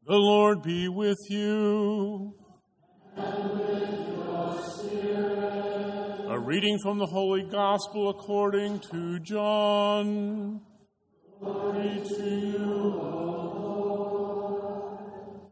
The Lord be with you. And with your spirit. A reading from the Holy Gospel according to John. Glory to you, O Lord.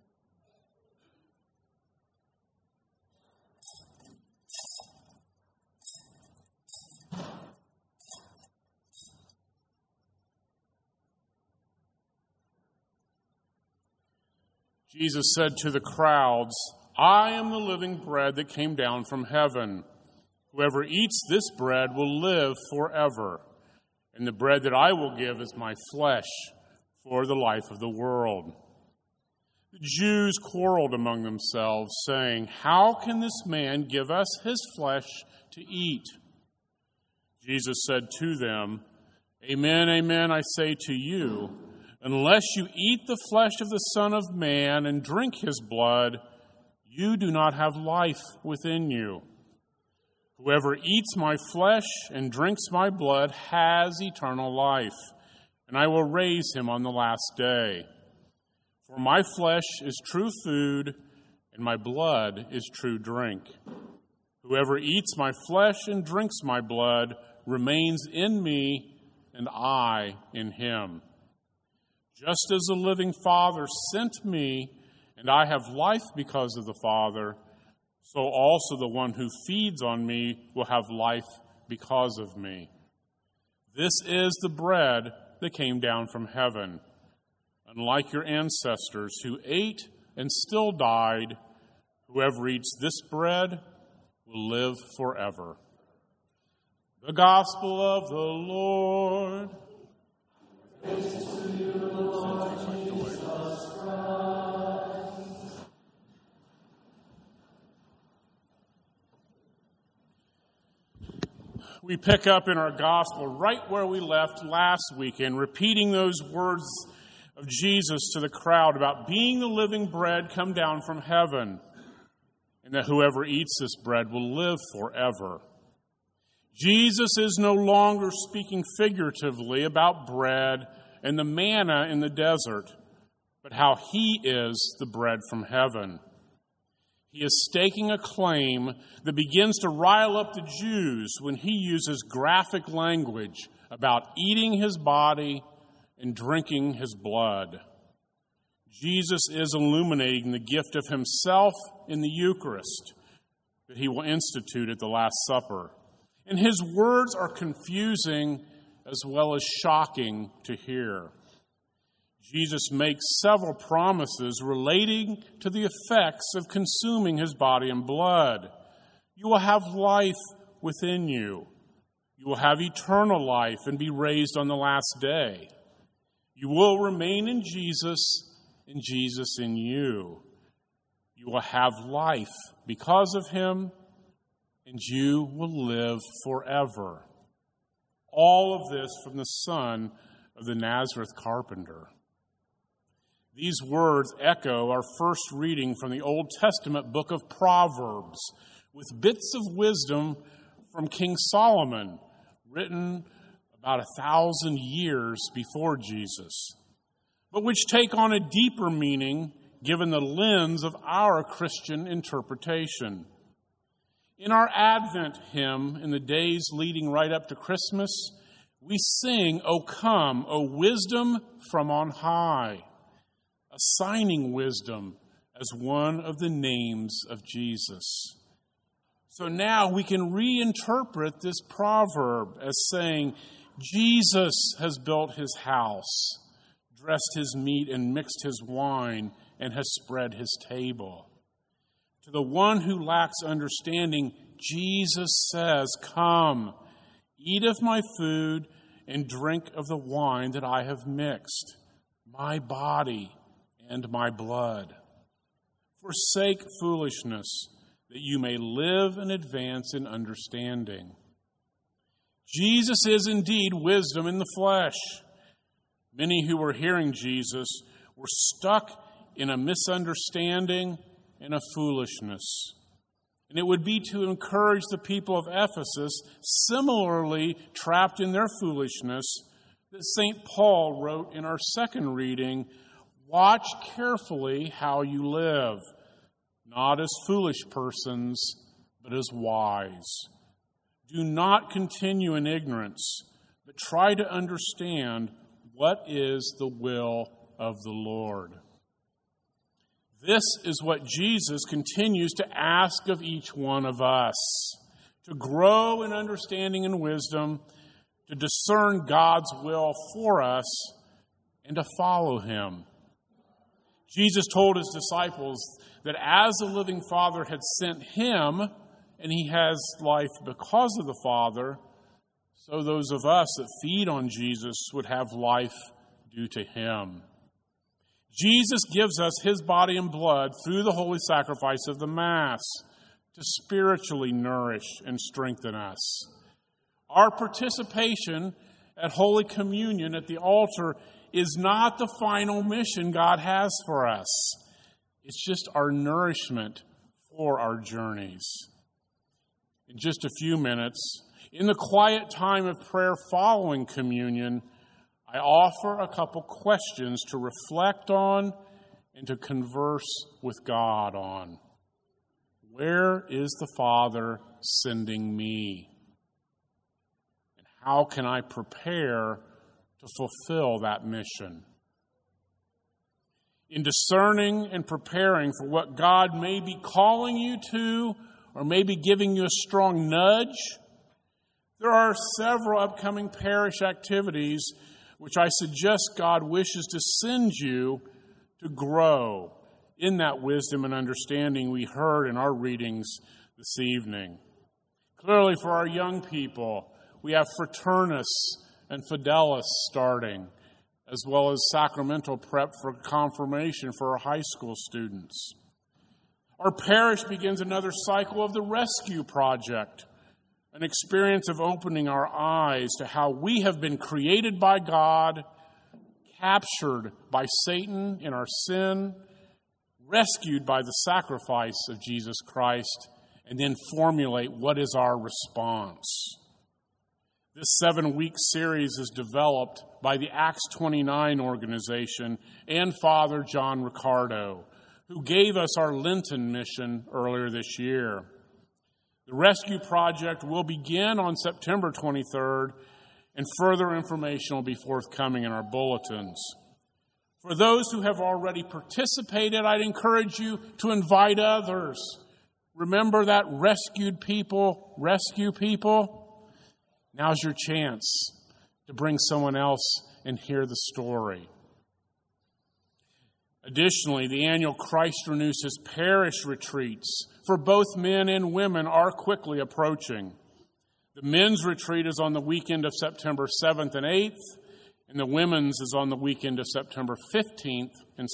Jesus said to the crowds, I am the living bread that came down from heaven. Whoever eats this bread will live forever. And the bread that I will give is my flesh for the life of the world. The Jews quarreled among themselves, saying, How can this man give us his flesh to eat? Jesus said to them, Amen, amen, I say to you, unless you eat the flesh of the Son of Man and drink his blood, you do not have life within you. Whoever eats my flesh and drinks my blood has eternal life, and I will raise him on the last day. For my flesh is true food, and my blood is true drink. Whoever eats my flesh and drinks my blood remains in me, and I in him. Just as the living Father sent me, and I have life because of the Father, so also the one who feeds on me will have life because of me. This is the bread that came down from heaven. Unlike your ancestors who ate and still died, whoever eats this bread will live forever. The Gospel of the Lord. Praise to you, Lord Jesus Christ. We pick up in our gospel right where we left last weekend, repeating those words of Jesus to the crowd about being the living bread come down from heaven, and that whoever eats this bread will live forever. Jesus is no longer speaking figuratively about bread and the manna in the desert, but how he is the bread from heaven. He is staking a claim that begins to rile up the Jews when he uses graphic language about eating his body and drinking his blood. Jesus is illuminating the gift of himself in the Eucharist that he will institute at the Last Supper. And his words are confusing as well as shocking to hear. Jesus makes several promises relating to the effects of consuming his body and blood. You will have life within you. You will have eternal life and be raised on the last day. You will remain in Jesus and Jesus in you. You will have life because of him, and you will live forever. All of this from the son of the Nazareth carpenter. These words echo our first reading from the Old Testament book of Proverbs, with bits of wisdom from King Solomon, written about 1,000 years before Jesus, but which take on a deeper meaning given the lens of our Christian interpretation. In our Advent hymn, in the days leading right up to Christmas, we sing, O come, O wisdom from on high, assigning wisdom as one of the names of Jesus. So now we can reinterpret this proverb as saying, Jesus has built his house, dressed his meat and mixed his wine, and has spread his table. To the one who lacks understanding, Jesus says, Come, eat of my food and drink of the wine that I have mixed, my body and my blood. Forsake foolishness, that you may live and advance in understanding. Jesus is indeed wisdom in the flesh. Many who were hearing Jesus were stuck in a misunderstanding and a foolishness. And it would be to encourage the people of Ephesus, similarly trapped in their foolishness, that St. Paul wrote in our second reading, Watch carefully how you live, not as foolish persons, but as wise. Do not continue in ignorance, but try to understand what is the will of the Lord. This is what Jesus continues to ask of each one of us, to grow in understanding and wisdom, to discern God's will for us, and to follow him. Jesus told his disciples that as the living Father had sent him, and he has life because of the Father, so those of us that feed on Jesus would have life due to him. Jesus gives us his body and blood through the holy sacrifice of the Mass to spiritually nourish and strengthen us. Our participation at Holy Communion at the altar is not the final mission God has for us. It's just our nourishment for our journeys. In just a few minutes, in the quiet time of prayer following communion, I offer a couple questions to reflect on and to converse with God on. Where is the Father sending me? And how can I prepare to fulfill that mission? In discerning and preparing for what God may be calling you to, or maybe giving you a strong nudge, there are several upcoming parish activities which I suggest God wishes to send you to grow in that wisdom and understanding we heard in our readings this evening. Clearly, for our young people, we have Fraternus and Fidelis starting, as well as sacramental prep for confirmation for our high school students. Our parish begins another cycle of the Rescue Project, an experience of opening our eyes to how we have been created by God, captured by Satan in our sin, rescued by the sacrifice of Jesus Christ, and then formulate what is our response. This 7-week series is developed by the Acts 29 organization and Father John Ricardo, who gave us our Lenten mission earlier this year. The Rescue Project will begin on September 23rd, and further information will be forthcoming in our bulletins. For those who have already participated, I'd encourage you to invite others. Remember that rescued people rescue people? Now's your chance to bring someone else and hear the story. Additionally, the annual Christ Renews His Parish retreats for both men and women are quickly approaching. The men's retreat is on the weekend of September 7th and 8th, and the women's is on the weekend of September 14th and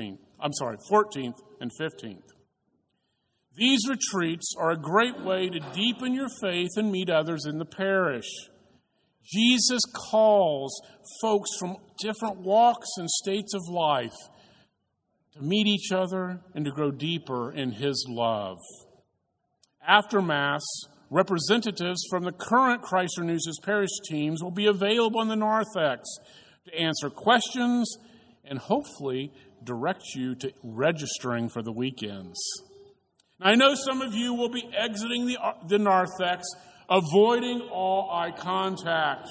15th. These retreats are a great way to deepen your faith and meet others in the parish. Jesus calls folks from different walks and states of life to meet each other and to grow deeper in His love. After Mass, representatives from the current Christ Renews His Parish teams will be available in the narthex to answer questions and hopefully direct you to registering for the weekends. Now, I know some of you will be exiting the narthex, avoiding all eye contact.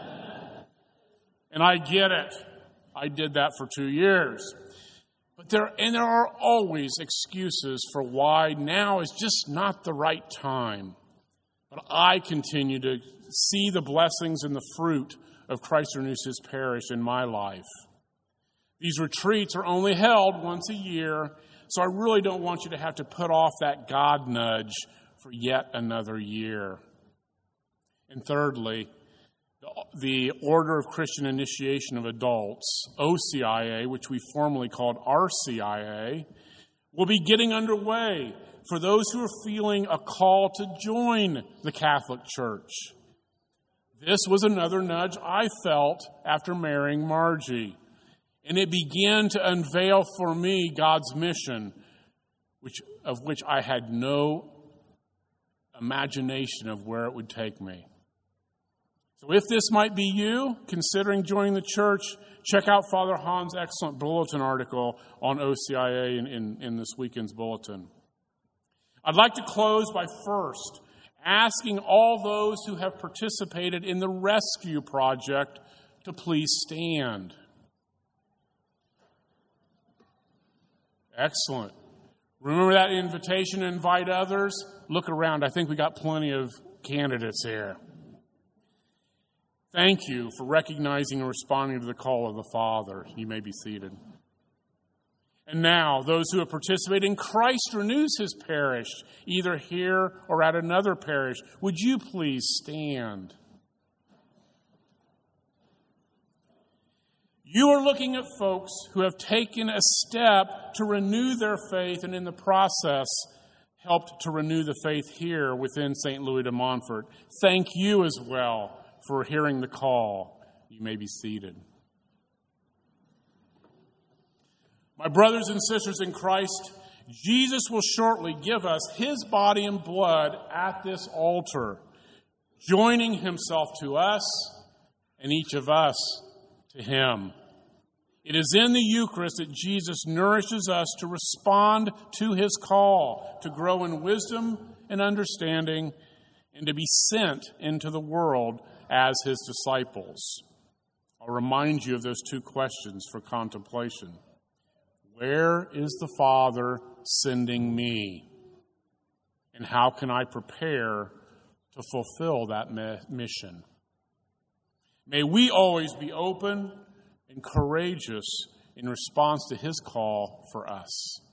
And I get it. I did that for 2 years. But there are always excuses for why now is just not the right time. But I continue to see the blessings and the fruit of Christ Renews His Parish in my life. These retreats are only held once a year, so I really don't want you to have to put off that God nudge for yet another year. And thirdly, the Order of Christian Initiation of Adults, OCIA, which we formerly called RCIA, will be getting underway for those who are feeling a call to join the Catholic Church. This was another nudge I felt after marrying Margie, and it began to unveil for me God's mission, of which I had no imagination of where it would take me. So if this might be you, considering joining the church, check out Father Han's excellent bulletin article on OCIA in this weekend's bulletin. I'd like to close by first asking all those who have participated in the rescue project to please stand. Excellent. Remember that invitation to invite others? Look around. I think we got plenty of candidates here. Thank you for recognizing and responding to the call of the Father. You may be seated. And now, those who have participated in Christ Renews His parish, either here or at another parish, would you please stand? You are looking at folks who have taken a step to renew their faith and in the process helped to renew the faith here within St. Louis de Montfort. Thank you as well for hearing the call. You may be seated. My brothers and sisters in Christ, Jesus will shortly give us His body and blood at this altar, joining Himself to us and each of us to Him. It is in the Eucharist that Jesus nourishes us to respond to His call, to grow in wisdom and understanding, and to be sent into the world as His disciples. I'll remind you of those two questions for contemplation. Where is the Father sending me? And how can I prepare to fulfill that mission? May we always be open and courageous in response to His call for us.